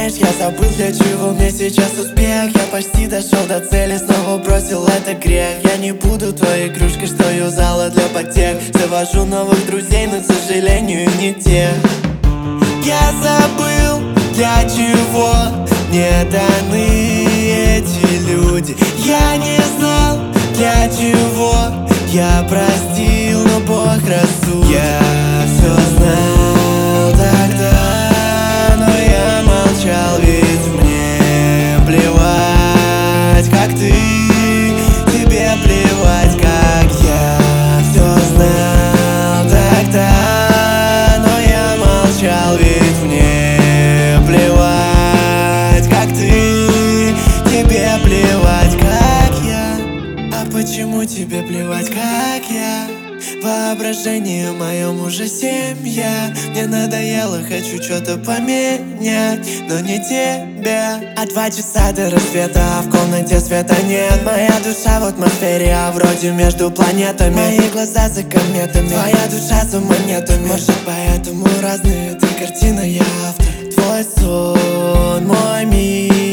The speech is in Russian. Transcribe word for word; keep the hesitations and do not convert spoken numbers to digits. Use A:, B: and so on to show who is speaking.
A: знаешь, я забыл, для чего мне сейчас успех. Я почти дошел до цели, снова бросил, это грех. Я не буду твоей игрушкой, что юзала для потех. Завожу новых друзей, но, к сожалению, не те. Я забыл, для чего мне даны эти люди. Я не знал, для чего я простил, но Бог рассудит. Я все знал тогда, но я молчал, ведь мне плевать, как ты, тебе плевать, как я. Все знал тогда, но я молчал, ведь мне плевать, как ты, тебе плевать, как я. А почему тебе плевать, как я? Воображение моем уже семья. Мне надоело, хочу что-то поменять, но не тебя. А два часа до рассвета, а в комнате света нет. Моя душа в атмосфере, а вроде между планетами. Мои глаза за кометами, твоя душа за монетами. Может, поэтому разные, ты картина, я автор. Твой сон, мой мир.